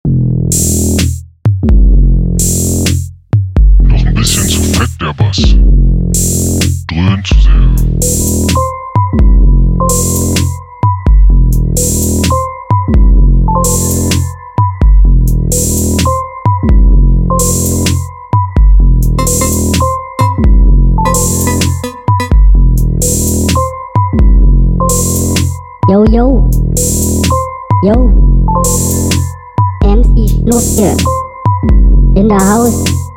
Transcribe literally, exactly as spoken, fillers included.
Noch ein bisschen zu fett, der Bass. Dröhnt zu sehr. Yo, yo. Yo. M C Schnuff hier. In der Haus.